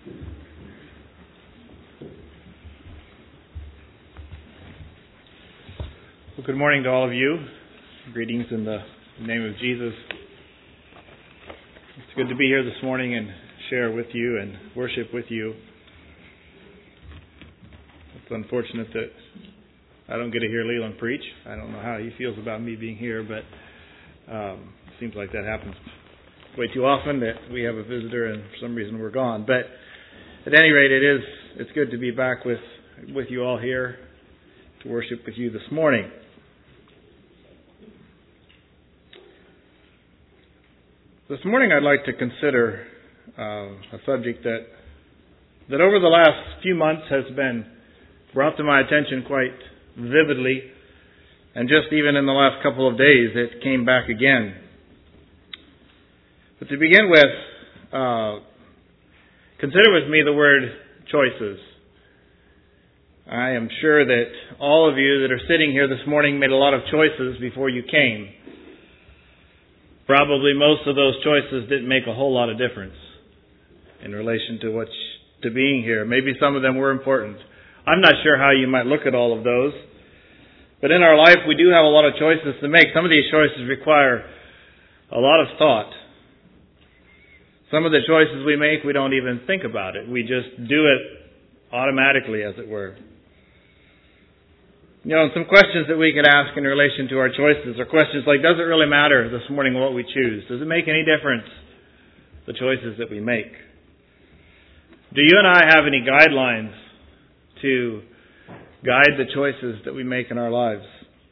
Well, good morning to all of you. Greetings in the name of Jesus. It's good to be here this morning and share with you and worship with you. It's unfortunate that I don't get to hear Leland preach. I don't know how he feels about me being here, but it seems like that happens way too often, that we have a visitor and for some reason we're gone. But at any rate, it's good to be back with you all here to worship with you this morning. This morning I'd like to consider a subject that over the last few months has been brought to my attention quite vividly, and just even in the last couple of days it came back again. But to begin with, consider with me the word choices. I am sure that all of you that are sitting here this morning made a lot of choices before you came. Probably most of those choices didn't make a whole lot of difference in relation to being here. Maybe some of them were important. I'm not sure how you might look at all of those. But in our life, we do have a lot of choices to make. Some of these choices require a lot of thought. Some of the choices we make, we don't even think about it. We just do it automatically, as it were. You know, some questions that we could ask in relation to our choices are questions like, does it really matter this morning what we choose? Does it make any difference, the choices that we make? Do you and I have any guidelines to guide the choices that we make in our lives?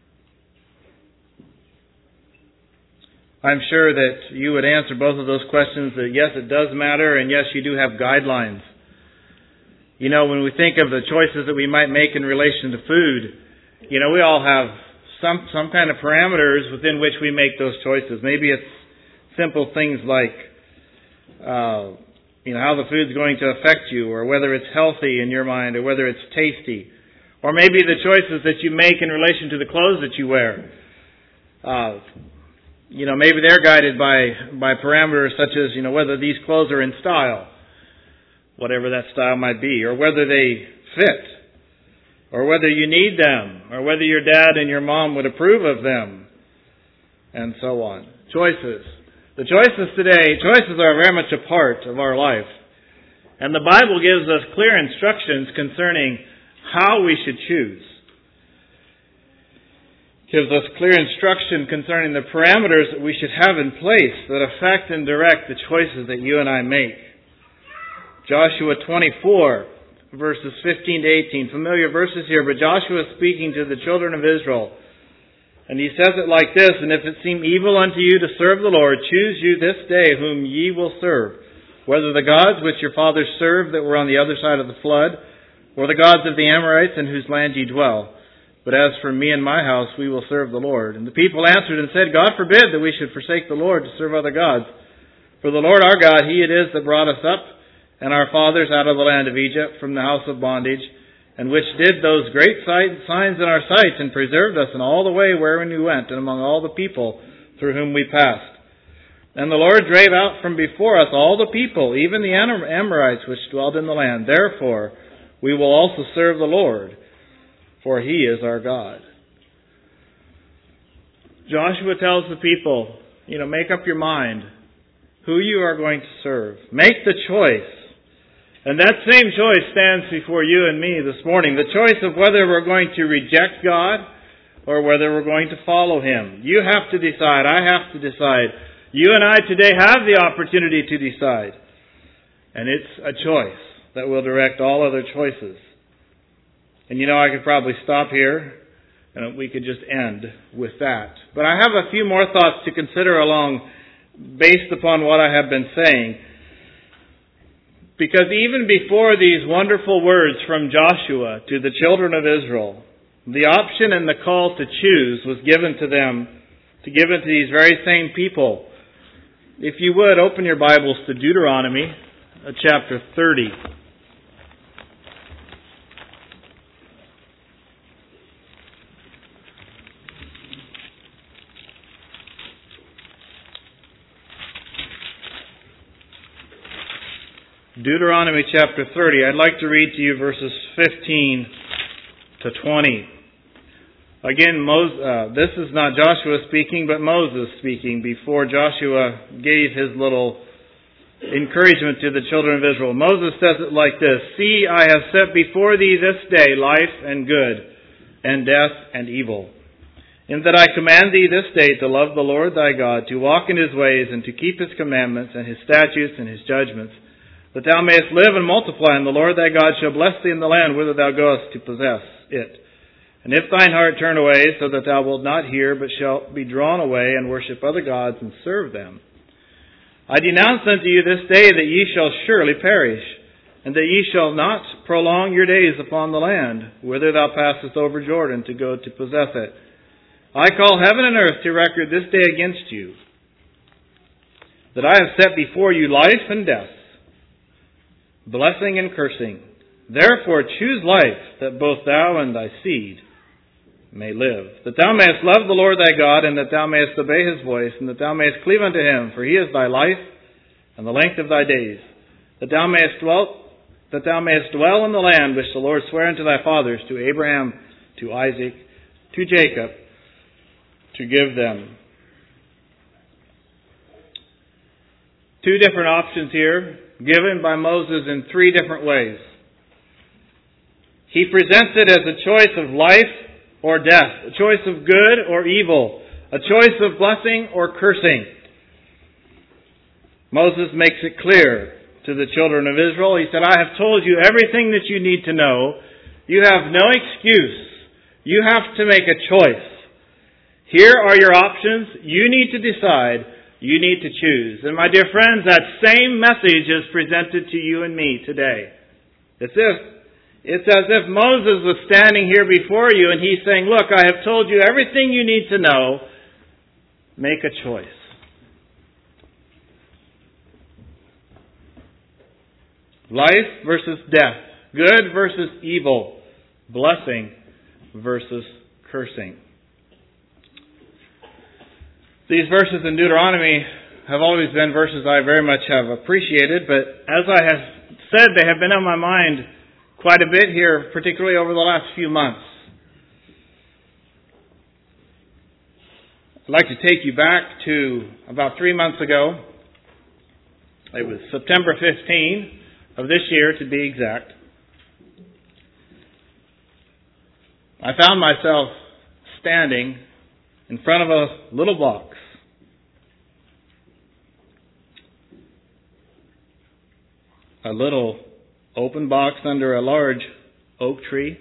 I'm sure that you would answer both of those questions that yes, it does matter, and yes, you do have guidelines. You know, when we think of the choices that we might make in relation to food, you know, we all have some kind of parameters within which we make those choices. Maybe it's simple things like, how the food's going to affect you, or whether it's healthy in your mind, or whether it's tasty. Or maybe the choices that you make in relation to the clothes that you wear. Maybe they're guided by parameters such as, whether these clothes are in style, whatever that style might be, or whether they fit, or whether you need them, or whether your dad and your mom would approve of them, and so on. Choices. The choices today, choices are very much a part of our life. And the Bible gives us clear instructions concerning how we should choose. It gives us clear instruction concerning the parameters that we should have in place that affect and direct the choices that you and I make. Joshua 24, verses 15 to 18. Familiar verses here, but Joshua is speaking to the children of Israel. And he says it like this, and if it seem evil unto you to serve the Lord, choose you this day whom ye will serve, whether the gods which your fathers served that were on the other side of the flood, or the gods of the Amorites in whose land ye dwell. But as for me and my house, we will serve the Lord. And the people answered and said, God forbid that we should forsake the Lord to serve other gods. For the Lord our God, He it is that brought us up and our fathers out of the land of Egypt from the house of bondage, and which did those great signs in our sight, and preserved us in all the way wherein we went, and among all the people through whom we passed. And the Lord drave out from before us all the people, even the Amorites which dwelled in the land. Therefore we will also serve the Lord, for He is our God. Joshua tells the people, make up your mind who you are going to serve. Make the choice. And that same choice stands before you and me this morning. The choice of whether we're going to reject God or whether we're going to follow Him. You have to decide. I have to decide. You and I today have the opportunity to decide. And it's a choice that will direct all other choices. And I could probably stop here and we could just end with that. But I have a few more thoughts to consider along based upon what I have been saying. Because even before these wonderful words from Joshua to the children of Israel, the option and the call to choose was given to them, to give it to these very same people. If you would, open your Bibles to Deuteronomy chapter 30. Deuteronomy chapter 30. I'd like to read to you verses 15 to 20. Again, this is not Joshua speaking, but Moses speaking before Joshua gave his little encouragement to the children of Israel. Moses says it like this: "See, I have set before thee this day life and good, and death and evil. In that I command thee this day to love the Lord thy God, to walk in his ways, and to keep his commandments, and his statutes, and his judgments, that thou mayest live and multiply, and the Lord thy God shall bless thee in the land whither thou goest to possess it. And if thine heart turn away, so that thou wilt not hear, but shalt be drawn away, and worship other gods, and serve them, I denounce unto you this day that ye shall surely perish, and that ye shall not prolong your days upon the land, whither thou passest over Jordan to go to possess it. I call heaven and earth to record this day against you, that I have set before you life and death, blessing and cursing. Therefore choose life, that both thou and thy seed may live, that thou mayest love the Lord thy God, and that thou mayest obey his voice, and that thou mayest cleave unto him, for he is thy life and the length of thy days, that thou mayest dwell in the land which the Lord sware unto thy fathers, to Abraham, to Isaac, to Jacob, to give them." Two different options here, given by Moses in three different ways. He presents it as a choice of life or death, a choice of good or evil, a choice of blessing or cursing. Moses makes it clear to the children of Israel. He said, "I have told you everything that you need to know. You have no excuse. You have to make a choice. Here are your options. You need to decide. You need to choose." And my dear friends, that same message is presented to you and me today. It's as if Moses was standing here before you and he's saying, "Look, I have told you everything you need to know. Make a choice." Life versus death. Good versus evil. Blessing versus cursing. These verses in Deuteronomy have always been verses I very much have appreciated, but as I have said, they have been on my mind quite a bit here, particularly over the last few months. I'd like to take you back to about 3 months ago. It was September 15 of this year, to be exact. I found myself standing in front of a little box. A little open box under a large oak tree.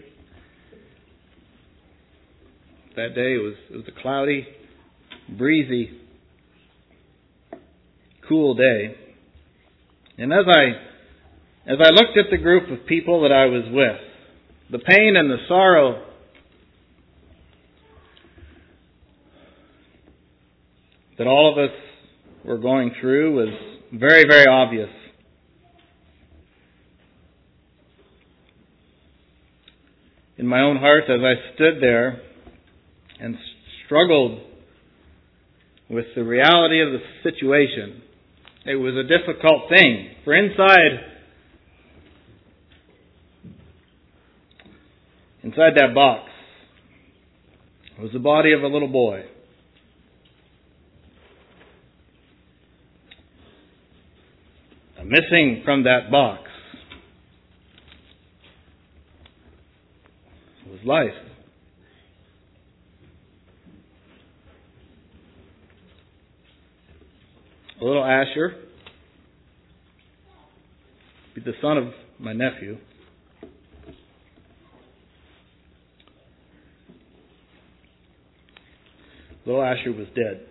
That day it was a cloudy, breezy, cool day. And as I looked at the group of people that I was with, the pain and the sorrow that all of us were going through was very, very obvious. In my own heart, as I stood there and struggled with the reality of the situation, it was a difficult thing. For inside that box was the body of a little boy. Missing from that box was life. Little Asher, the son of my nephew, little Asher was dead.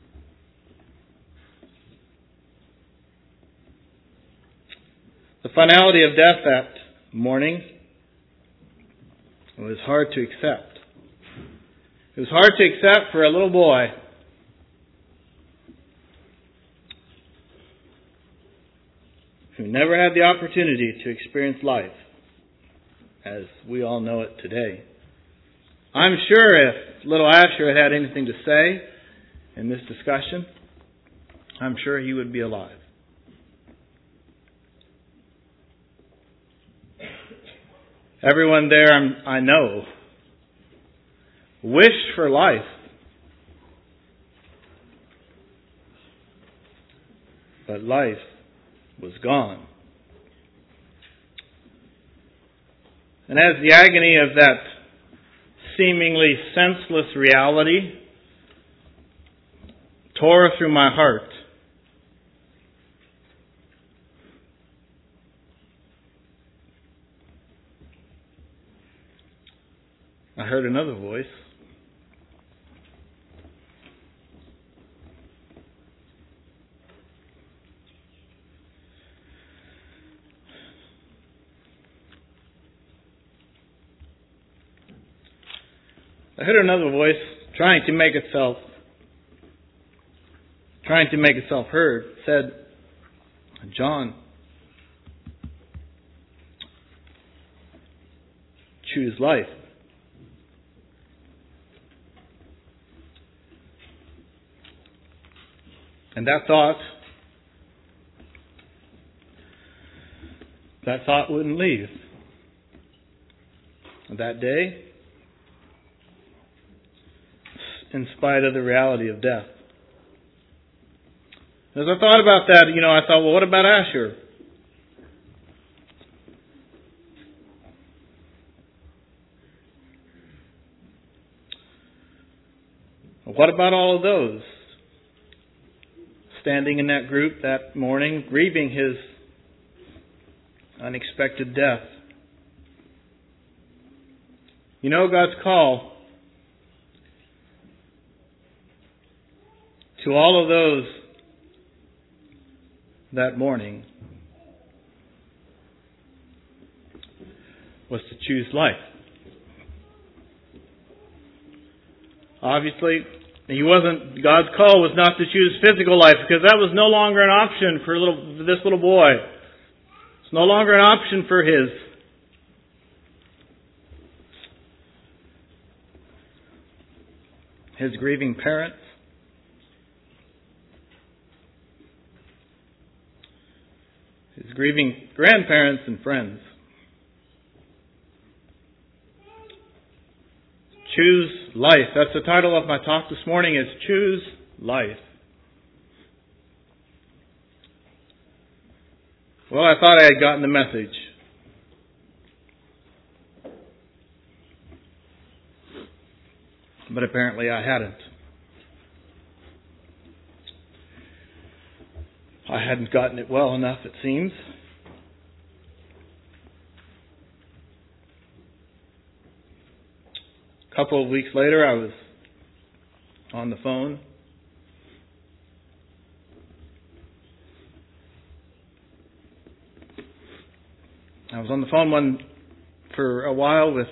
The finality of death that morning was hard to accept. It was hard to accept for a little boy who never had the opportunity to experience life as we all know it today. I'm sure if little Asher had anything to say in this discussion, I'm sure he would be alive. Everyone there I know wished for life. But life was gone. And as the agony of that seemingly senseless reality tore through my heart, I heard another voice. I heard another voice trying to make itself heard. It said, "John, choose life." And that thought wouldn't leave. That day, in spite of the reality of death. As I thought about that, I thought, well, what about Asher? What about all of those standing in that group that morning, grieving his unexpected death? God's call to all of those that morning was to choose life. Obviously, God's call was not to choose physical life, because that was no longer an option for this little boy. It's no longer an option for his grieving parents. His grieving grandparents and friends. Choose life. That's the title of my talk this morning, is Choose Life. Well, I thought I had gotten the message. But apparently I hadn't. I hadn't gotten it well enough, it seems. A couple of weeks later, I was on the phone. I was on the phone for a while with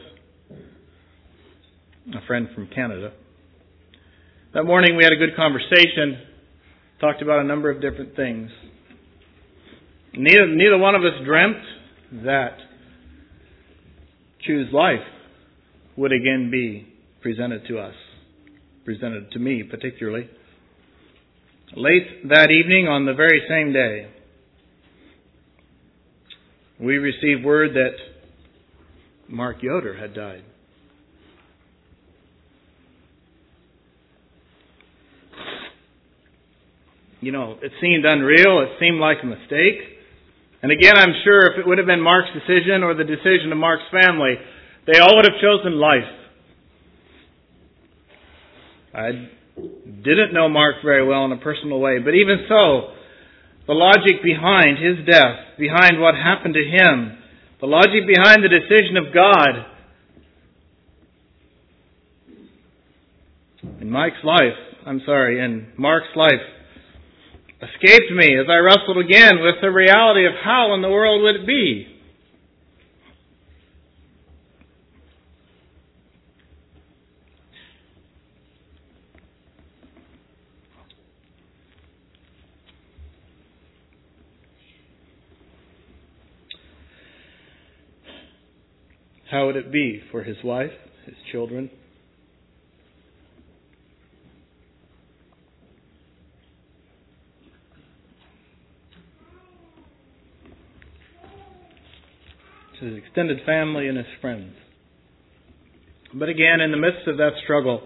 a friend from Canada. That morning we had a good conversation, talked about a number of different things. Neither one of us dreamt that Choose Life would again be presented to us, presented to me particularly. Late that evening on the very same day, we received word that Mark Yoder had died. It seemed unreal. It seemed like a mistake. And again, I'm sure if it would have been Mark's decision or the decision of Mark's family, they all would have chosen life. I didn't know Mark very well in a personal way, but even so, the logic behind his death, behind what happened to him, the logic behind the decision of God in Mark's life, escaped me as I wrestled again with the reality of how in the world would it be. How would it be for his wife, his children? his extended family, and his friends. But again, in the midst of that struggle,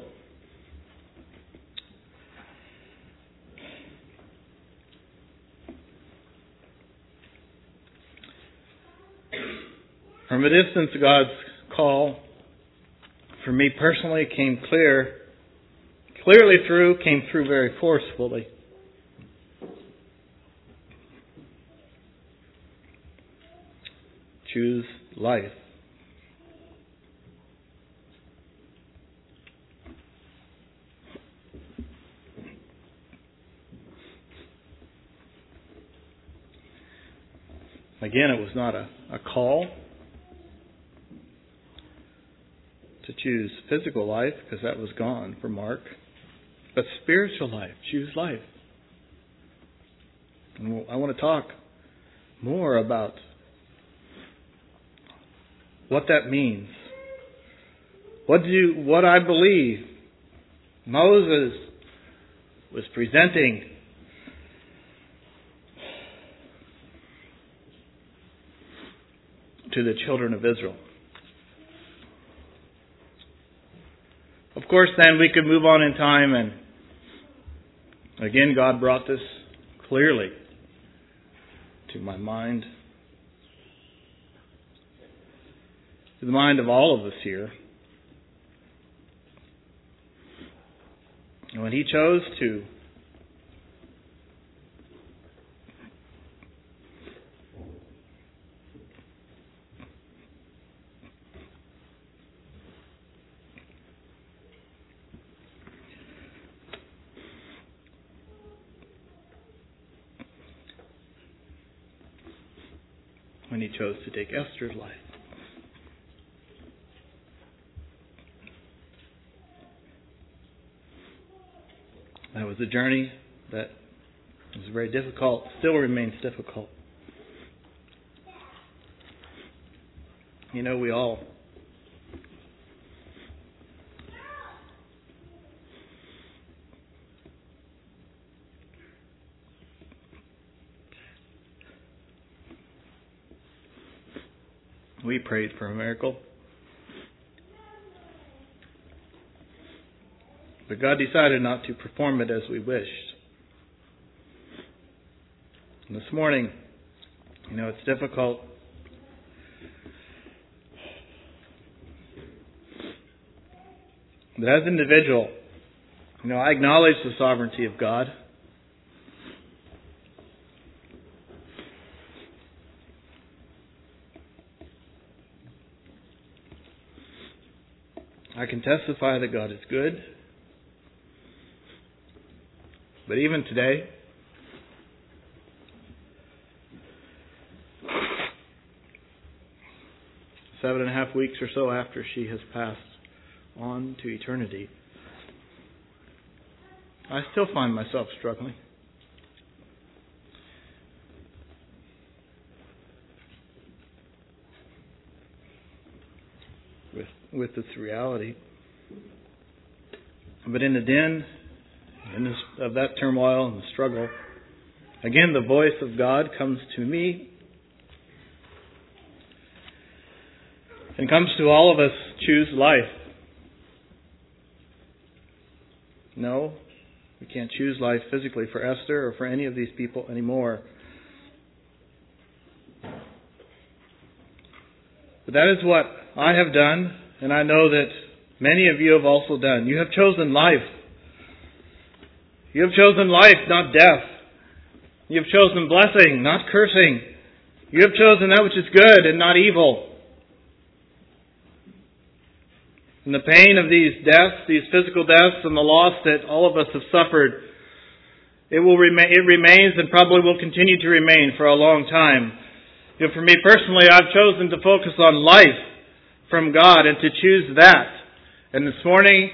from a distance, God's call, for me personally, came clearly through, came through very forcefully. Choose life. Again, it was not a call to choose physical life, because that was gone for Mark, but spiritual life. Choose life. And I want to talk more about what that means. What I believe Moses was presenting to the children of Israel. Of course, then we could move on in time, and again, God brought this clearly to my mind, to the mind of all of us here. And when He chose to take Esther's life, that was a journey that was very difficult, still remains difficult. You know, we all prayed for a miracle. But God decided not to perform it as we wished. And this morning, it's difficult. But as an individual, I acknowledge the sovereignty of God. I can testify that God is good. But even today, seven and a half weeks or so after she has passed on to eternity, I still find myself struggling. With this reality. But in the den of that turmoil and the struggle, again the voice of God comes to me and comes to all of us. Choose life. No, we can't choose life physically for Esther or for any of these people anymore. But that is what I have done. And I know that many of you have also done. You have chosen life. You have chosen life, not death. You have chosen blessing, not cursing. You have chosen that which is good and not evil. And the pain of these deaths, these physical deaths, and the loss that all of us have suffered, it remains and probably will continue to remain for a long time. For me personally, I've chosen to focus on life from God and to choose that. And this morning,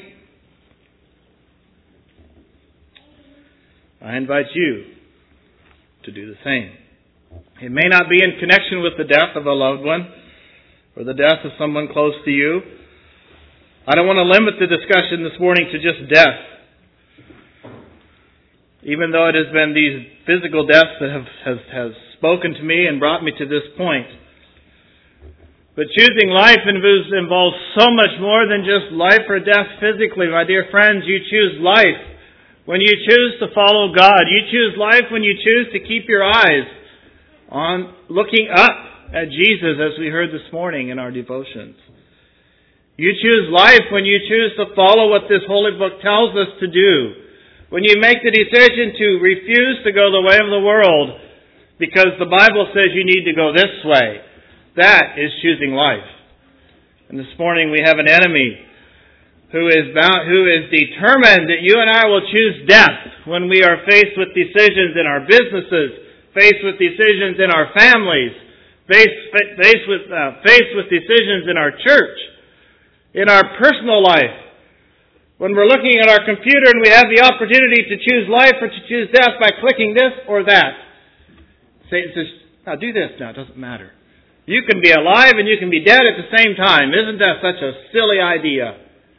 I invite you to do the same. It may not be in connection with the death of a loved one or the death of someone close to you. I don't want to limit the discussion this morning to just death. Even though it has been these physical deaths that have spoken to me and brought me to this point. But choosing life involves so much more than just life or death physically. My dear friends, you choose life when you choose to follow God. You choose life when you choose to keep your eyes on looking up at Jesus, as we heard this morning in our devotions. You choose life when you choose to follow what this holy book tells us to do. When you make the decision to refuse to go the way of the world because the Bible says you need to go this way. That is choosing life. And this morning we have an enemy who is determined that you and I will choose death when we are faced with decisions in our businesses, faced with decisions in our families, faced with decisions in our church, in our personal life. When we're looking at our computer and we have the opportunity to choose life or to choose death by clicking this or that. Satan says, now do this now, it doesn't matter. You can be alive and you can be dead at the same time. Isn't that such a silly idea?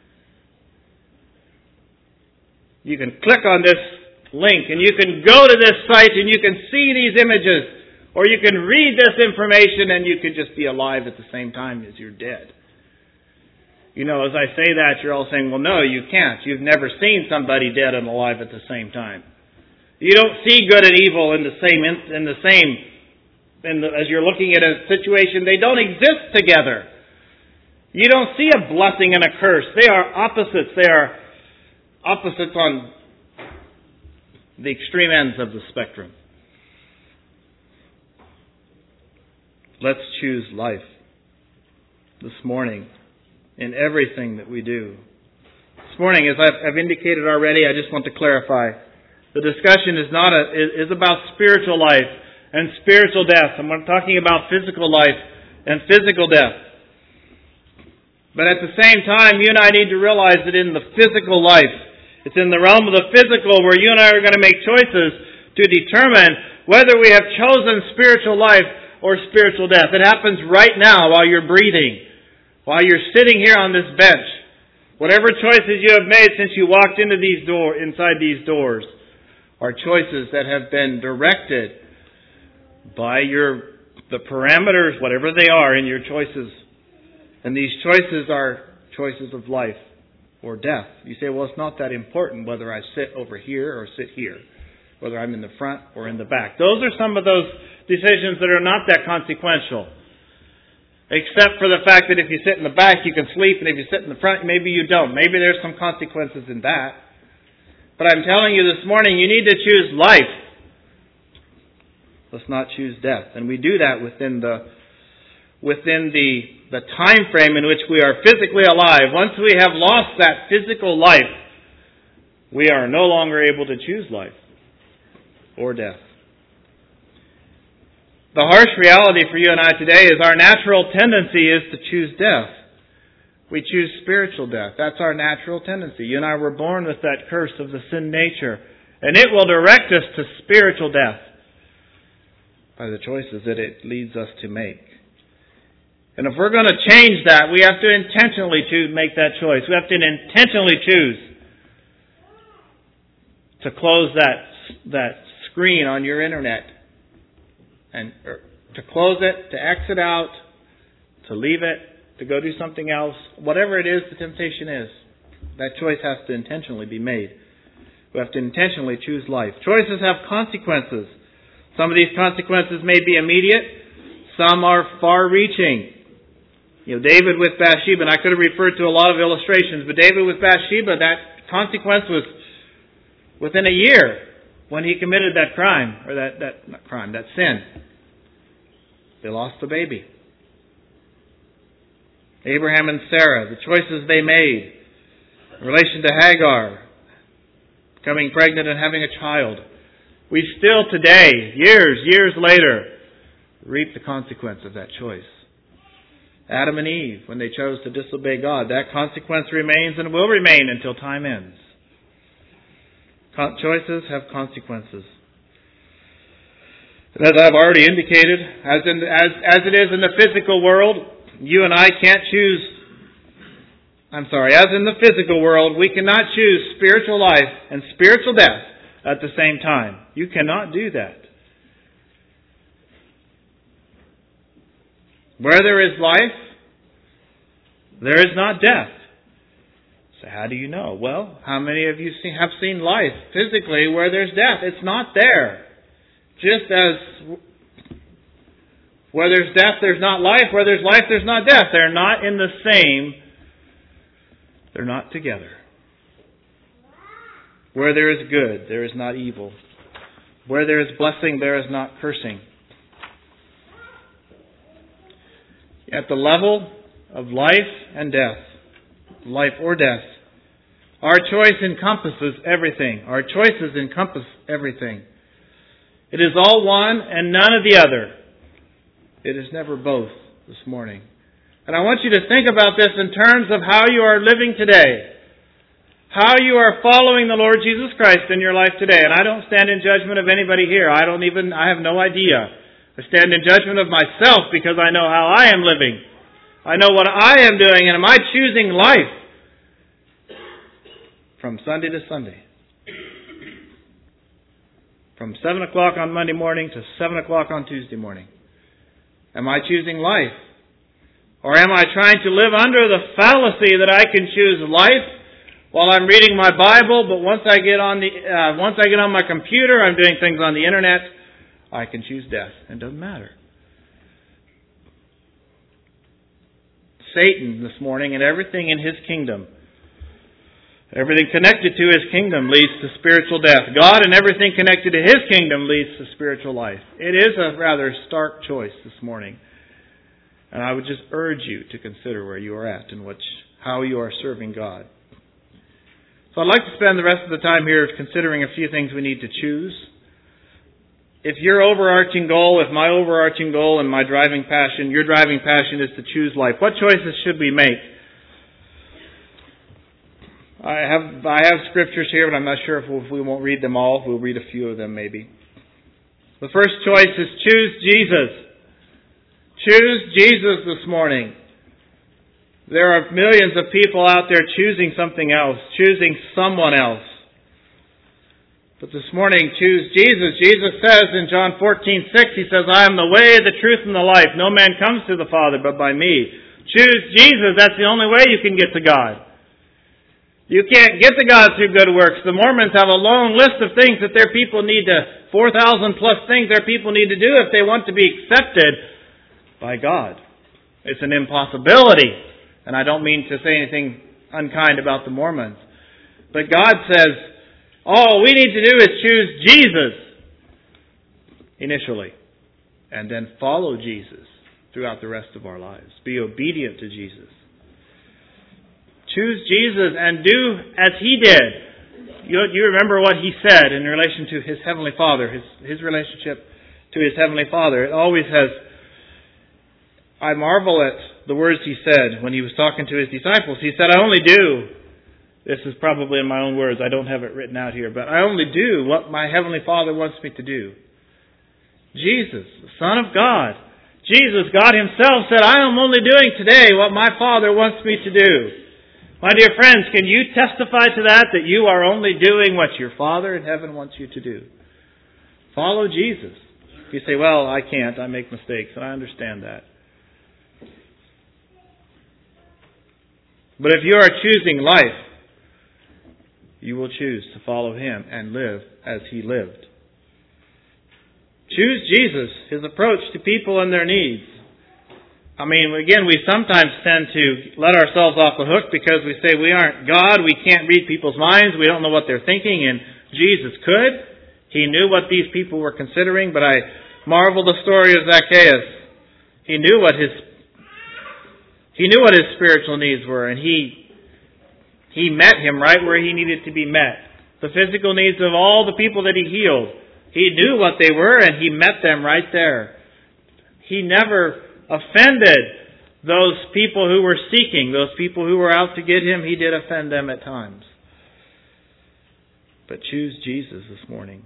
You can click on this link and you can go to this site and you can see these images. Or you can read this information and you can just be alive at the same time as you're dead. You know, as I say that, you're all saying, well, no, you can't. You've never seen somebody dead and alive at the same time. You don't see good and evil as you're looking at a situation. They don't exist together. You don't see a blessing and a curse. They are opposites. They are opposites on the extreme ends of the spectrum. Let's choose life this morning in everything that we do. This morning, as I've indicated already, I just want to clarify. The discussion is about spiritual life and spiritual death. I'm talking about physical life and physical death. But at the same time, you and I need to realize that in the physical life, it's in the realm of the physical where you and I are going to make choices to determine whether we have chosen spiritual life or spiritual death. It happens right now while you're breathing, while you're sitting here on this bench. Whatever choices you have made since you walked into inside these doors are choices that have been directed by the parameters, whatever they are, in your choices. And these choices are choices of life or death. You say, well, it's not that important whether I sit over here or sit here, whether I'm in the front or in the back. Those are some of those decisions that are not that consequential. Except for the fact that if you sit in the back, you can sleep, and if you sit in the front, maybe you don't. Maybe there's some consequences in that. But I'm telling you this morning, you need to choose life. Let's not choose death. And we do that within the time frame in which we are physically alive. Once we have lost that physical life, we are no longer able to choose life or death. The harsh reality for you and I today is our natural tendency is to choose death. We choose spiritual death. That's our natural tendency. You and I were born with that curse of the sin nature. And it will direct us to spiritual death by the choices that it leads us to make. And if we're going to change that, we have to intentionally make that choice. We have to intentionally choose to close that screen on your internet. And to close it, to exit out, to leave it, to go do something else, whatever it is the temptation is, that choice has to intentionally be made. We have to intentionally choose life. Choices have consequences. Some of these consequences may be immediate. Some are far-reaching. You know, David with Bathsheba, and I could have referred to a lot of illustrations, but David with Bathsheba, that consequence was within a year. When he committed that crime, or that sin, they lost the baby. Abraham and Sarah, the choices they made in relation to Hagar, becoming pregnant and having a child. We still today, years later, reap the consequence of that choice. Adam and Eve, when they chose to disobey God, that consequence remains and will remain until time ends. Choices have consequences. And as I've already indicated, as it is in the physical world, you and I can't choose. As in the physical world, we cannot choose spiritual life and spiritual death at the same time. You cannot do that. Where there is life, there is not death. So how do you know? Well, how many of you have seen life physically where there's death? It's not there. Just as where there's death, there's not life. Where there's life, there's not death. They're not in the same. They're not together. Where there is good, there is not evil. Where there is blessing, there is not cursing. At the level of life and death, life or death, our choice encompasses everything. Our choices encompass everything. It is all one and none of the other. It is never both this morning. And I want you to think about this in terms of how you are living today. How you are following the Lord Jesus Christ in your life today. And I don't stand in judgment of anybody here. I have no idea. I stand in judgment of myself because I know how I am living. I know what I am doing, and am I choosing life from Sunday to Sunday? From 7 o'clock on Monday morning to 7 o'clock on Tuesday morning. Am I choosing life? Or am I trying to live under the fallacy that I can choose life while I'm reading my Bible, but once I get on my computer, I'm doing things on the internet, I can choose death. It doesn't matter. Satan this morning and everything in his kingdom, everything connected to his kingdom leads to spiritual death. God and everything connected to his kingdom leads to spiritual life. It is a rather stark choice this morning. And I would just urge you to consider where you are at and how you are serving God. So I'd like to spend the rest of the time here considering a few things we need to choose. If your overarching goal, if my overarching goal and my driving passion, your driving passion is to choose life, what choices should we make? I have scriptures here, but I'm not sure if we won't read them all. We'll read a few of them maybe. The first choice is choose Jesus. Choose Jesus this morning. There are millions of people out there choosing something else, choosing someone else. But this morning, choose Jesus. Jesus says in John 14:6, He says, I am the way, the truth, and the life. No man comes to the Father but by me. Choose Jesus. That's the only way you can get to God. You can't get to God through good works. The Mormons have a long list of things that their people need to, 4,000 plus things their people need to do if they want to be accepted by God. It's an impossibility. And I don't mean to say anything unkind about the Mormons. But God says, all we need to do is choose Jesus initially. And then follow Jesus throughout the rest of our lives. Be obedient to Jesus. Choose Jesus and do as He did. You remember what He said in relation to His Heavenly Father, His relationship to His Heavenly Father. It always has, I marvel at the words He said when He was talking to His disciples. He said, I only do, this is probably in my own words, I don't have it written out here, but I only do what my Heavenly Father wants me to do. Jesus, the Son of God, Jesus, God Himself said, I am only doing today what my Father wants me to do. My dear friends, can you testify to that you are only doing what your Father in heaven wants you to do? Follow Jesus. You say, well, I can't, I make mistakes, and I understand that. But if you are choosing life, you will choose to follow Him and live as He lived. Choose Jesus, His approach to people and their needs. I mean, again, we sometimes tend to let ourselves off the hook because we say we aren't God, we can't read people's minds, we don't know what they're thinking, and Jesus could. He knew what these people were considering, but I marvel the story of Zacchaeus. He knew what his spiritual needs were, and he met Him right where He needed to be met. The physical needs of all the people that He healed. He knew what they were, and He met them right there. He never offended those people who were seeking, those people who were out to get Him. He did offend them at times. But choose Jesus this morning.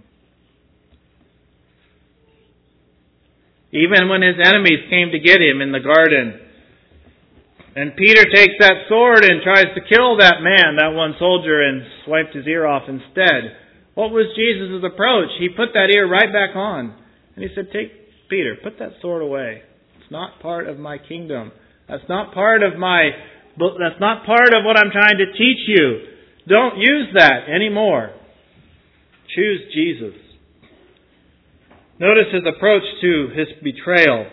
Even when His enemies came to get Him in the garden, and Peter takes that sword and tries to kill that man, that one soldier, and swiped his ear off instead. What was Jesus' approach? He put that ear right back on. And He said, Peter, put that sword away. It's not part of my kingdom. That's not part of my That's not part of what I'm trying to teach you. Don't use that anymore. Choose Jesus. Notice his approach to his betrayal.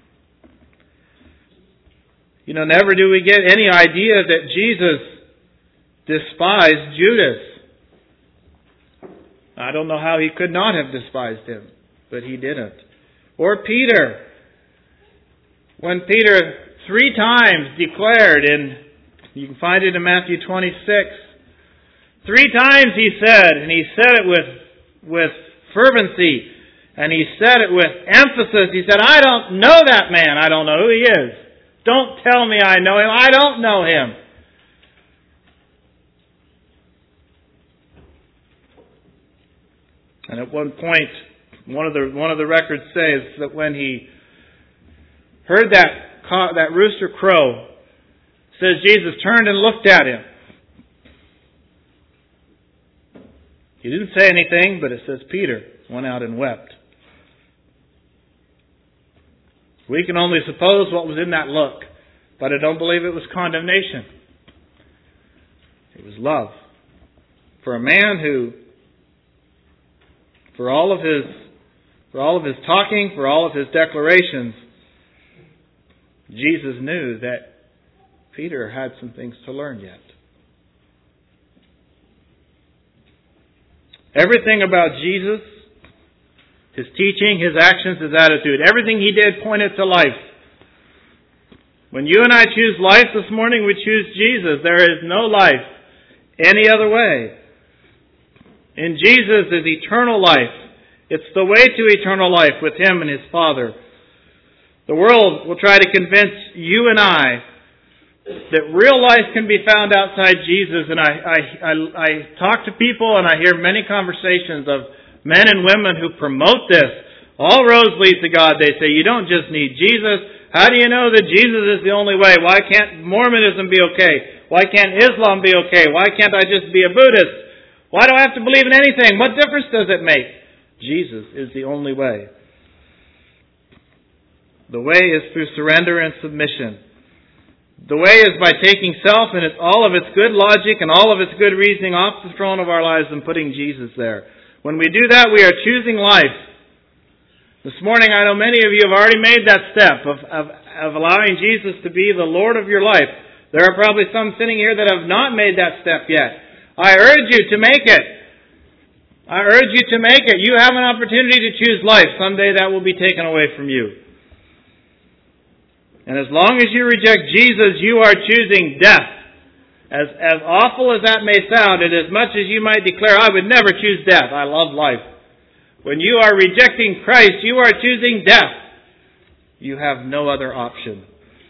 Never do we get any idea that Jesus despised Judas. I don't know how he could not have despised him, but he didn't. Or Peter. When Peter 3 times declared, you can find it in Matthew 26, 3 times he said, and he said it with fervency, and he said it with emphasis. He said, I don't know that man. I don't know who he is. Don't tell me I know him. I don't know him. And at one point, one of the records says that when he heard that rooster crow, says Jesus turned and looked at him. He didn't say anything, but it says Peter went out and wept. We can only suppose what was in that look, but I don't believe it was condemnation. It was love. For a man who, for all of his talking, for all of his declarations, Jesus knew that Peter had some things to learn yet. Everything about Jesus, his teaching, his actions, his attitude, everything he did pointed to life. When you and I choose life this morning, we choose Jesus. There is no life any other way. In Jesus is eternal life. It's the way to eternal life with him and his Father. The world will try to convince you and I that real life can be found outside Jesus. And I talk to people and I hear many conversations of men and women who promote this. All roads lead to God. They say, you don't just need Jesus. How do you know that Jesus is the only way? Why can't Mormonism be okay? Why can't Islam be okay? Why can't I just be a Buddhist? Why do I have to believe in anything? What difference does it make? Jesus is the only way. The way is through surrender and submission. The way is by taking self and all of its good logic and all of its good reasoning off the throne of our lives and putting Jesus there. When we do that, we are choosing life. This morning, I know many of you have already made that step of allowing Jesus to be the Lord of your life. There are probably some sitting here that have not made that step yet. I urge you to make it. I urge you to make it. You have an opportunity to choose life. Someday that will be taken away from you. And as long as you reject Jesus, you are choosing death. As awful as that may sound, and as much as you might declare, I would never choose death. I love life. When you are rejecting Christ, you are choosing death. You have no other option.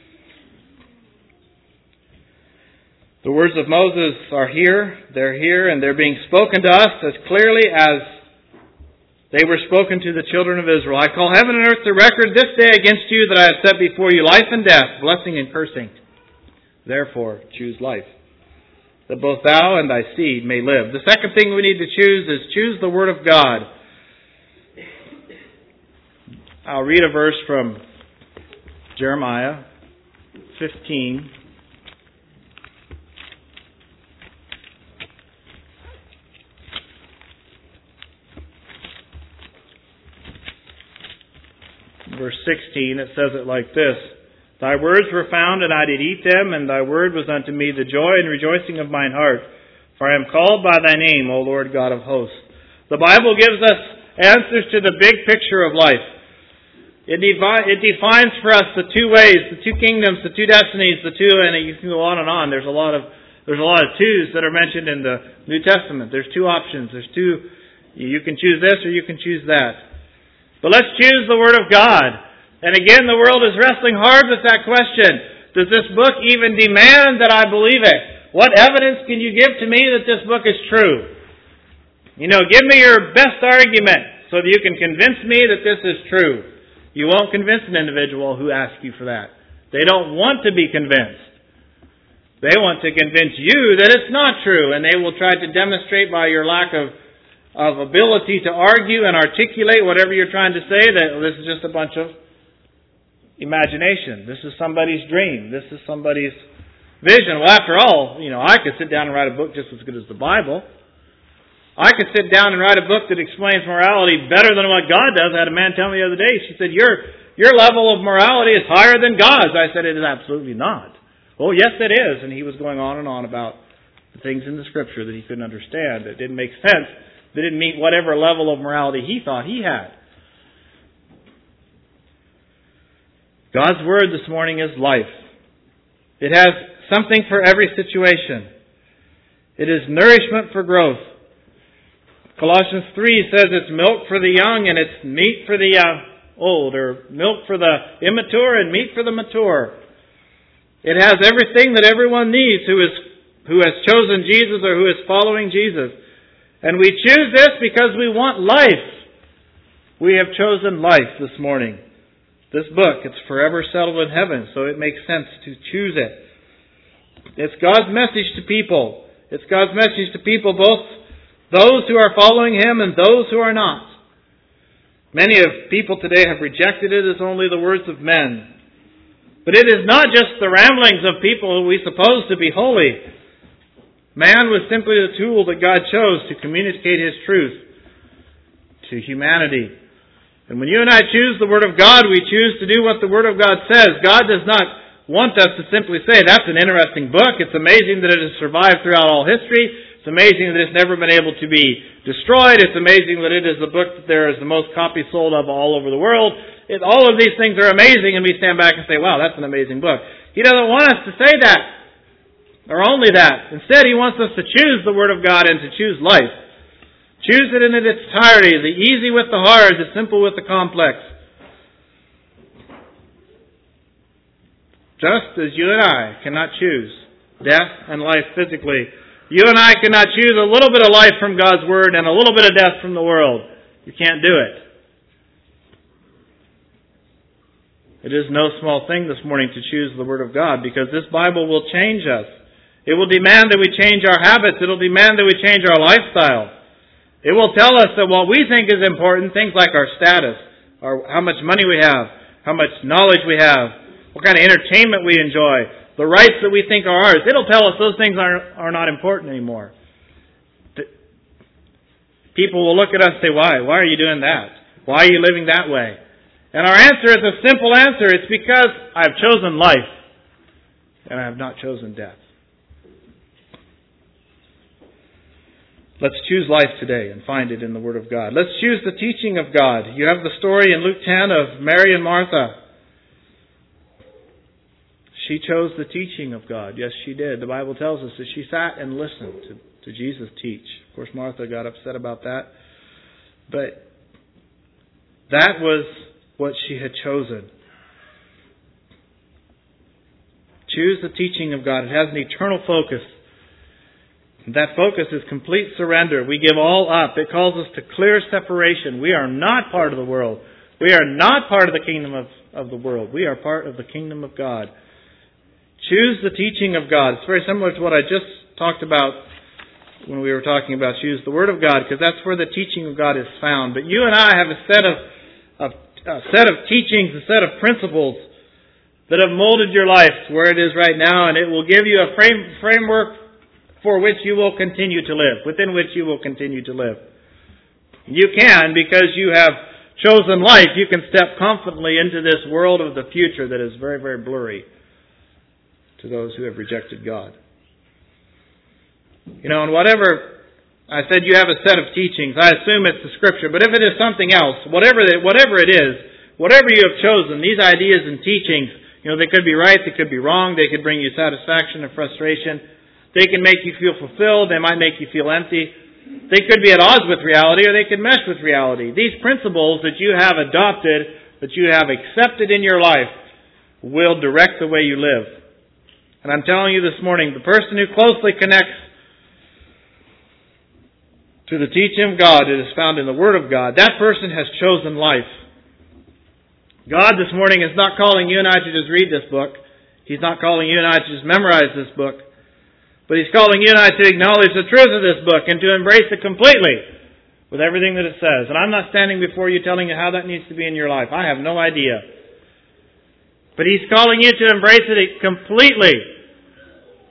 The words of Moses are here, and they're being spoken to us as clearly as they were spoken to the children of Israel. I call heaven and earth to record this day against you that I have set before you life and death, blessing and cursing. Therefore, choose life, that both thou and thy seed may live. The second thing we need to choose is choose the Word of God. I'll read a verse from Jeremiah 15. Verse 16, it says it like this. Thy words were found, and I did eat them, and thy word was unto me the joy and rejoicing of mine heart. For I am called by thy name, O Lord God of hosts. The Bible gives us answers to the big picture of life. It defines for us the two ways, the two kingdoms, the two destinies, and you can go on and on. There's a lot of twos that are mentioned in the New Testament. There's two options. You can choose this or you can choose that. But let's choose the Word of God. And again, the world is wrestling hard with that question. Does this book even demand that I believe it? What evidence can you give to me that this book is true? Give me your best argument so that you can convince me that this is true. You won't convince an individual who asks you for that. They don't want to be convinced. They want to convince you that it's not true, and they will try to demonstrate by your lack of ability to argue and articulate whatever you're trying to say that this is just a bunch of imagination. This is somebody's dream. This is somebody's vision. Well, after all, I could sit down and write a book just as good as the Bible. I could sit down and write a book that explains morality better than what God does. I had a man tell me the other day, she said, your level of morality is higher than God's. I said, it is absolutely not. Oh, yes, it is. And he was going on and on about the things in the Scripture that he couldn't understand, that didn't make sense, that didn't meet whatever level of morality he thought he had. God's Word this morning is life. It has something for every situation. It is nourishment for growth. Colossians 3 says it's milk for the young and it's meat for the old, or milk for the immature and meat for the mature. It has everything that everyone needs who has chosen Jesus or who is following Jesus. And we choose this because we want life. We have chosen life this morning. This book, it's forever settled in heaven, so it makes sense to choose it. It's God's message to people. It's God's message to people, both those who are following Him and those who are not. Many of people today have rejected it as only the words of men. But it is not just the ramblings of people who we suppose to be holy. Man was simply the tool that God chose to communicate His truth to humanity. And when you and I choose the Word of God, we choose to do what the Word of God says. God does not want us to simply say, that's an interesting book. It's amazing that it has survived throughout all history. It's amazing that it's never been able to be destroyed. It's amazing that it is the book that there is the most copies sold of all over the world. All of these things are amazing, and we stand back and say, wow, that's an amazing book. He doesn't want us to say that, or only that. Instead, He wants us to choose the Word of God and to choose life. Choose it in its entirety, the easy with the hard, the simple with the complex. Just as you and I cannot choose death and life physically, you and I cannot choose a little bit of life from God's Word and a little bit of death from the world. You can't do it. It is no small thing this morning to choose the Word of God, because this Bible will change us. It will demand that we change our habits. It will demand that we change our lifestyle. It will tell us that what we think is important, things like our status, or how much money we have, how much knowledge we have, what kind of entertainment we enjoy, the rights that we think are ours, it'll tell us those things are not important anymore. People will look at us and say, why? Why are you doing that? Why are you living that way? And our answer is a simple answer. It's because I've chosen life and I have not chosen death. Let's choose life today and find it in the Word of God. Let's choose the teaching of God. You have the story in Luke 10 of Mary and Martha. She chose the teaching of God. Yes, she did. The Bible tells us that she sat and listened to Jesus teach. Of course, Martha got upset about that. But that was what she had chosen. Choose the teaching of God. It has an eternal focus. That focus is complete surrender. We give all up. It calls us to clear separation. We are not part of the world. We are not part of the kingdom of the world. We are part of the kingdom of God. Choose the teaching of God. It's very similar to what I just talked about when we were talking about choose the Word of God, because that's where the teaching of God is found. But you and I have a set of teachings, a set of principles that have molded your life to where it is right now, and it will give you a framework for which you will continue to live, within which you will continue to live. You can, because you have chosen life, you can step confidently into this world of the future that is very, very blurry to those who have rejected God. And whatever, I said you have a set of teachings, I assume it's the Scripture, but if it is something else, whatever it is, whatever you have chosen, these ideas and teachings, they could be right, they could be wrong, they could bring you satisfaction or frustration, they can make you feel fulfilled, they might make you feel empty, they could be at odds with reality or they could mesh with reality. These principles that you have adopted, that you have accepted in your life, will direct the way you live. And I'm telling you this morning, the person who closely connects to the teaching of God that is found in the Word of God, that person has chosen life. God this morning is not calling you and I to just read this book. He's not calling you and I to just memorize this book. But He's calling you and I to acknowledge the truth of this book and to embrace it completely with everything that it says. And I'm not standing before you telling you how that needs to be in your life. I have no idea. But He's calling you to embrace it completely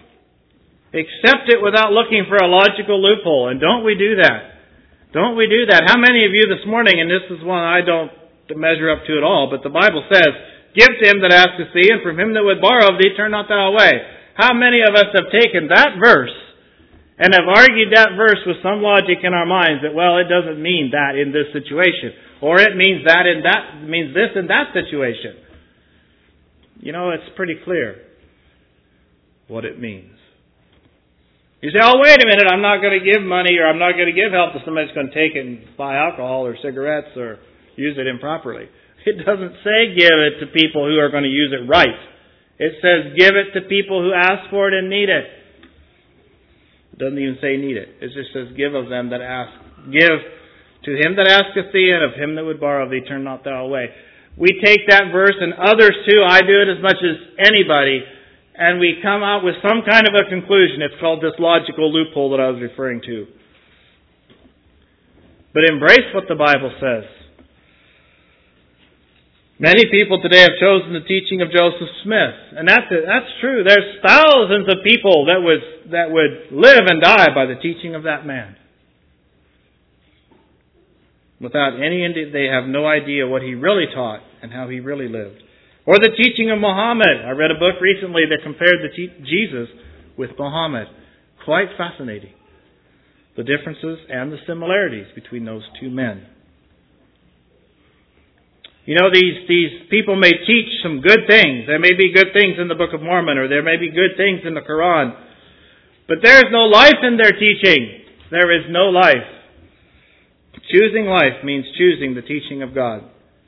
Accept it without looking for a logical loophole. And don't we do that? Don't we do that? How many of you this morning, and this is one I don't measure up to at all, but the Bible says, give to him that asketh thee, and from him that would borrow of thee, turn not thou away. How many of us have taken that verse and have argued that verse with some logic in our minds that, well, it doesn't mean that in this situation, or it means that in that, means this in that situation. You know, it's pretty clear what it means. You say, oh, wait a minute, I'm not going to give money or I'm not going to give help to somebody that's going to take it and buy alcohol or cigarettes or use it improperly. It doesn't say give it to people who are going to use it right. It says give it to people who ask for it and need it. It doesn't even say need it. It just says give of them that ask. Give to him that asketh thee, and of him that would borrow of thee, turn not thou away. We take that verse, and others too, I do it as much as anybody, and we come out with some kind of a conclusion. It's called this logical loophole that I was referring to. But embrace what the Bible says. Many people today have chosen the teaching of Joseph Smith, and that's true. There's thousands of people that would live and die by the teaching of that man. Without they have no idea what he really taught and how he really lived. Or the teaching of Muhammad. I read a book recently that compared Jesus with Muhammad. Quite fascinating. The differences and the similarities between those two men. You know, these people may teach some good things. There may be good things in the Book of Mormon, or there may be good things in the Quran. But there is no life in their teaching. There is no life. Choosing life means choosing the teaching of God.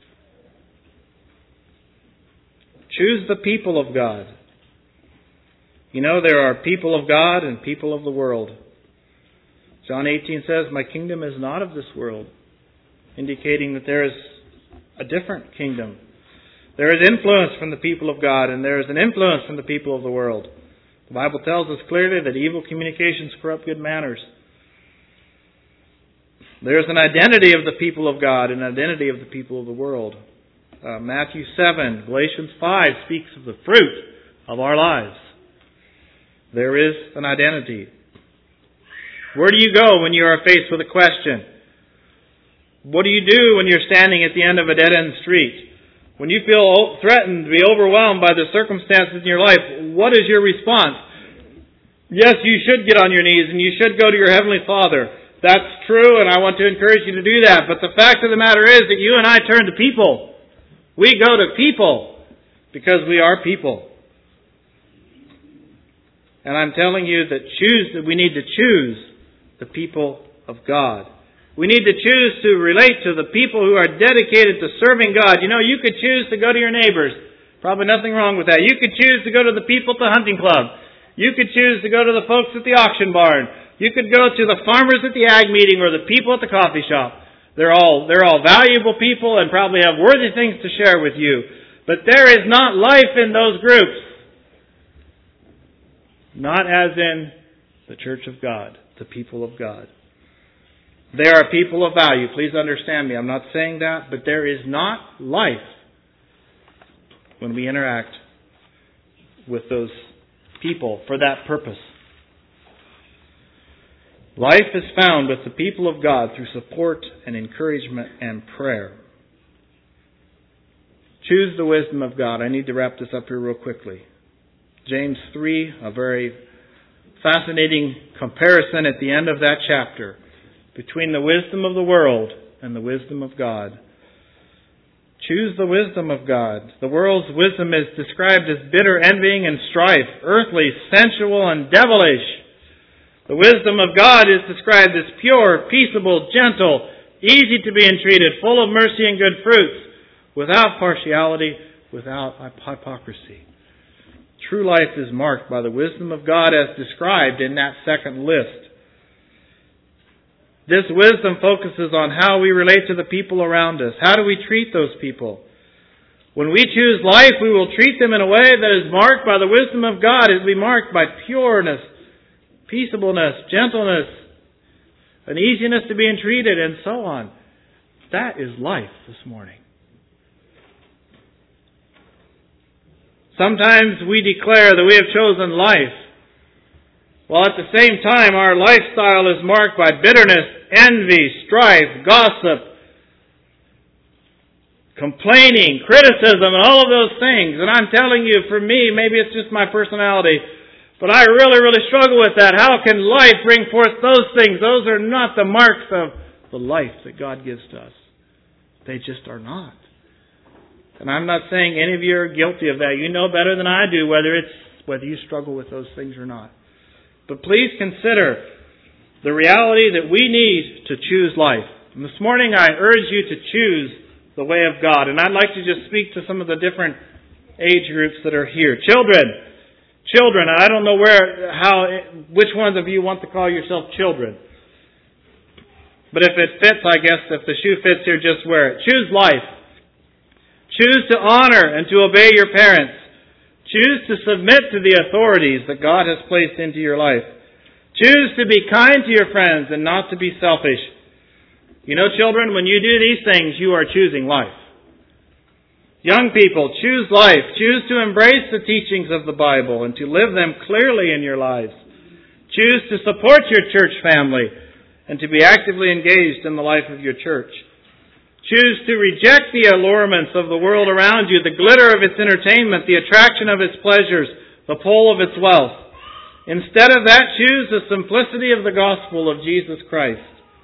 Choose the people of God. You know, there are people of God and people of the world. John 18 says, my kingdom is not of this world, indicating that there is a different kingdom. There is influence from the people of God, and there is an influence from the people of the world. The Bible tells us clearly that evil communications corrupt good manners. There is an identity of the people of God and an identity of the people of the world. Matthew 7, Galatians 5 speaks of the fruit of our lives. There is an identity. Where do you go when you are faced with a question? What do you do when you're standing at the end of a dead-end street? When you feel threatened to be overwhelmed by the circumstances in your life, what is your response? Yes, you should get on your knees and you should go to your Heavenly Father. That's true, and I want to encourage you to do that. But the fact of the matter is that you and I turn to people. We go to people because we are people. And I'm telling you that we need to choose the people of God. We need to choose to relate to the people who are dedicated to serving God. You know, you could choose to go to your neighbors. Probably nothing wrong with that. You could choose to go to the people at the hunting club. You could choose to go to the folks at the auction barn. You could go to the farmers at the ag meeting or the people at the coffee shop. They're all valuable people and probably have worthy things to share with you. But there is not life in those groups. Not as in the church of God, the people of God. They are people of value. Please understand me. I'm not saying that, but there is not life when we interact with those people for that purpose. Life is found with the people of God through support and encouragement and prayer. Choose the wisdom of God. I need to wrap this up here real quickly. James 3, a very fascinating comparison at the end of that chapter between the wisdom of the world and the wisdom of God. Choose the wisdom of God. The world's wisdom is described as bitter envying and strife, earthly, sensual, and devilish. The wisdom of God is described as pure, peaceable, gentle, easy to be entreated, full of mercy and good fruits, without partiality, without hypocrisy. True life is marked by the wisdom of God as described in that second list. This wisdom focuses on how we relate to the people around us. How do we treat those people? When we choose life, we will treat them in a way that is marked by the wisdom of God. It will be marked by pureness, peaceableness, gentleness, an easiness to be entreated, and so on. That is life this morning. Sometimes we declare that we have chosen life, while at the same time our lifestyle is marked by bitterness, envy, strife, gossip, complaining, criticism, and all of those things. And I'm telling you, for me, maybe it's just my personality, but I really, really struggle with that. How can life bring forth those things? Those are not the marks of the life that God gives to us. They just are not. And I'm not saying any of you are guilty of that. You know better than I do whether you struggle with those things or not. But please consider the reality that we need to choose life. And this morning I urge you to choose the way of God. And I'd like to just speak to some of the different age groups that are here. Children, I don't know which ones of you want to call yourself children. But if it fits, I guess, if the shoe fits here, just wear it. Choose life. Choose to honor and to obey your parents. Choose to submit to the authorities that God has placed into your life. Choose to be kind to your friends and not to be selfish. You know, children, when you do these things, you are choosing life. Young people, choose life. Choose to embrace the teachings of the Bible and to live them clearly in your lives. Choose to support your church family and to be actively engaged in the life of your church. Choose to reject the allurements of the world around you, the glitter of its entertainment, the attraction of its pleasures, the pull of its wealth. Instead of that, choose the simplicity of the gospel of Jesus Christ.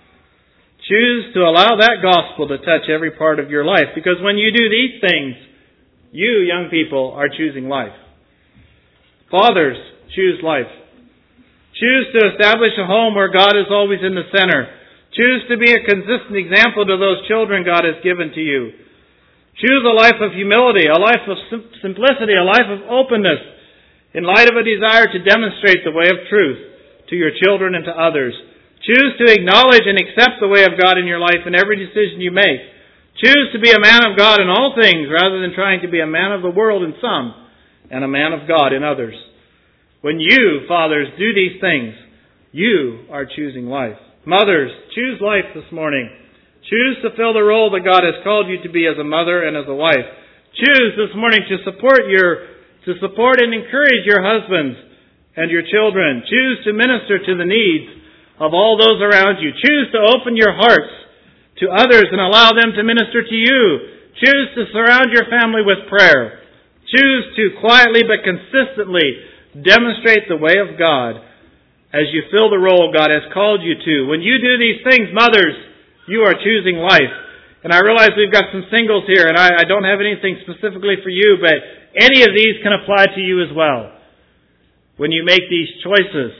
Choose to allow that gospel to touch every part of your life, because when you do these things, you, young people, are choosing life. Fathers, choose life. Choose to establish a home where God is always in the center. Choose to be a consistent example to those children God has given to you. Choose a life of humility, a life of simplicity, a life of openness, in light of a desire to demonstrate the way of truth to your children and to others. Choose to acknowledge and accept the way of God in your life in every decision you make. Choose to be a man of God in all things rather than trying to be a man of the world in some and a man of God in others. When you, fathers, do these things, you are choosing life. Mothers, choose life this morning. Choose to fill the role that God has called you to be as a mother and as a wife. Choose this morning to support and encourage your husbands and your children. Choose to minister to the needs of all those around you. Choose to open your hearts to others and allow them to minister to you. Choose to surround your family with prayer. Choose to quietly but consistently demonstrate the way of God as you fill the role God has called you to. When you do these things, mothers, you are choosing life. And I realize we've got some singles here, and I don't have anything specifically for you, but any of these can apply to you as well. When you make these choices,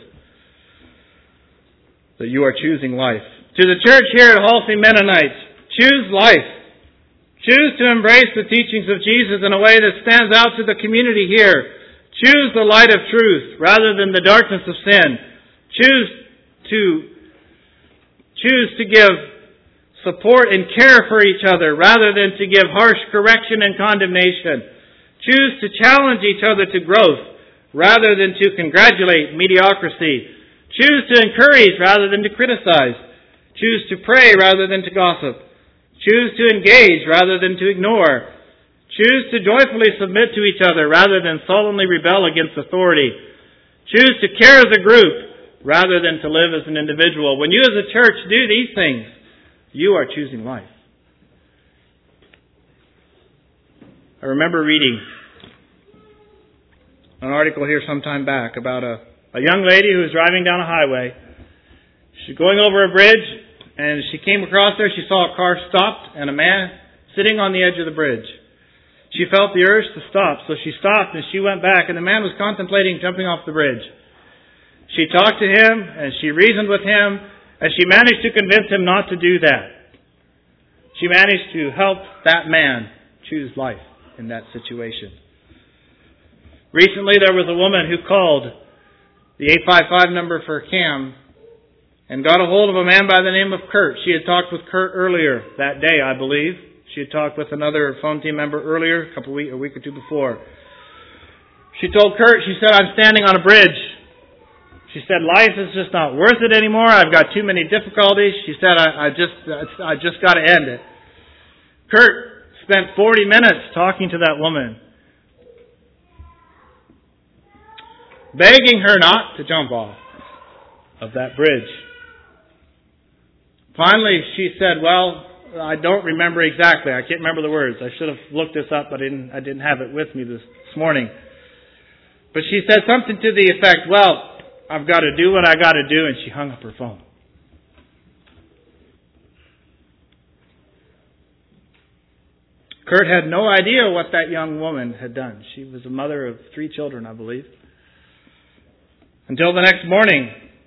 that you are choosing life. To the church here at Halsey Mennonites, choose life. Choose to embrace the teachings of Jesus in a way that stands out to the community here. Choose the light of truth rather than the darkness of sin. Choose to give support and care for each other rather than to give harsh correction and condemnation. Choose to challenge each other to growth rather than to congratulate mediocrity. Choose to encourage rather than to criticize. Choose to pray rather than to gossip. Choose to engage rather than to ignore. Choose to joyfully submit to each other rather than sullenly rebel against authority. Choose to care as a group rather than to live as an individual. When you as a church do these things, you are choosing life. I remember reading an article here some time back about a young lady who was driving down a highway. She's going over a bridge, and she came across there. She saw a car stopped and a man sitting on the edge of the bridge. She felt the urge to stop, so she stopped and she went back, and the man was contemplating jumping off the bridge. She talked to him, and she reasoned with him, and she managed to convince him not to do that. She managed to help that man choose life in that situation. Recently, there was a woman who called the 855 number for Cam and got a hold of a man by the name of Kurt. She had talked with Kurt earlier that day, I believe. She had talked with another phone team member earlier, a week or two before. She told Kurt, she said, "I'm standing on a bridge." She said, "Life is just not worth it anymore. I've got too many difficulties." She said, I just got to end it. Kurt spent 40 minutes talking to that woman, begging her not to jump off. of that bridge. Finally, she said, well, I don't remember exactly. I can't remember the words. I should have looked this up, but I didn't have it with me this morning. But she said something to the effect, well, I've got to do what I got to do, and she hung up her phone. Kurt had no idea what that young woman had done. She was a mother of 3 children, I believe. Until the next morning,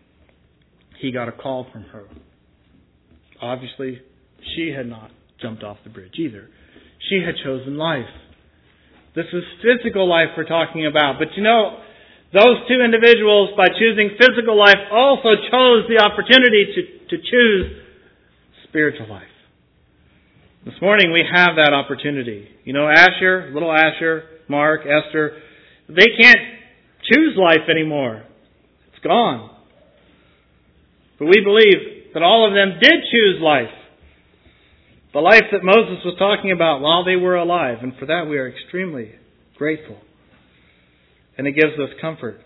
he got a call from her. Obviously, she had not jumped off the bridge either. She had chosen life. This is physical life we're talking about. But you know, those 2 individuals, by choosing physical life, also chose the opportunity to choose spiritual life. This morning we have that opportunity. You know, Asher, little Asher, Mark, Esther, they can't choose life anymore. It's gone. But we believe that all of them did choose life. The life that Moses was talking about while they were alive. And for that we are extremely grateful. And it gives us comfort.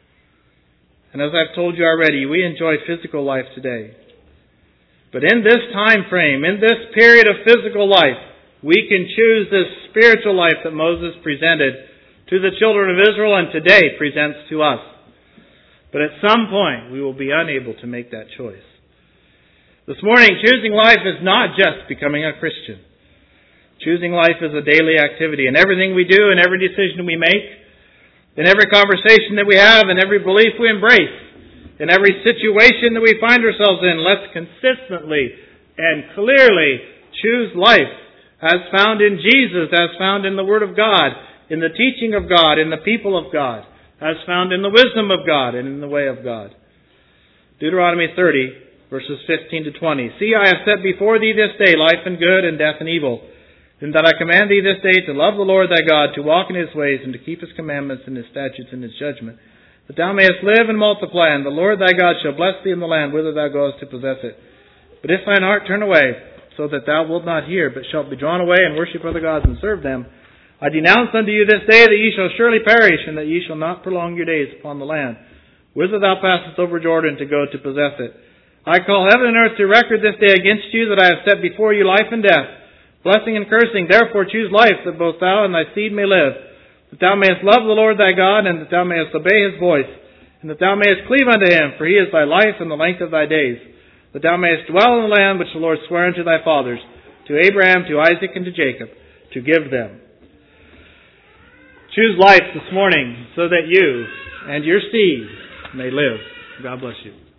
And as I've told you already, we enjoy physical life today. But in this time frame, in this period of physical life, we can choose this spiritual life that Moses presented to the children of Israel and today presents to us. But at some point, we will be unable to make that choice. This morning, choosing life is not just becoming a Christian. Choosing life is a daily activity. In everything we do, in every decision we make, in every conversation that we have, in every belief we embrace, in every situation that we find ourselves in, let's consistently and clearly choose life as found in Jesus, as found in the Word of God, in the teaching of God, in the people of God, as found in the wisdom of God and in the way of God. Deuteronomy 30, verses 15 to 20. See, I have set before thee this day life and good and death and evil. And that I command thee this day to love the Lord thy God, to walk in His ways, and to keep His commandments and His statutes and His judgment, that thou mayest live and multiply, and the Lord thy God shall bless thee in the land whither thou goest to possess it. But if thine heart turn away, so that thou wilt not hear, but shalt be drawn away and worship other gods and serve them, I denounce unto you this day that ye shall surely perish, and that ye shall not prolong your days upon the land whither thou passest over Jordan to go to possess it. I call heaven and earth to record this day against you, that I have set before you life and death, blessing and cursing. Therefore choose life, that both thou and thy seed may live, that thou mayest love the Lord thy God, and that thou mayest obey His voice, and that thou mayest cleave unto Him, for He is thy life and the length of thy days, that thou mayest dwell in the land which the Lord sware unto thy fathers, to Abraham, to Isaac, and to Jacob, to give them. Choose life this morning so that you and your seed may live. God bless you.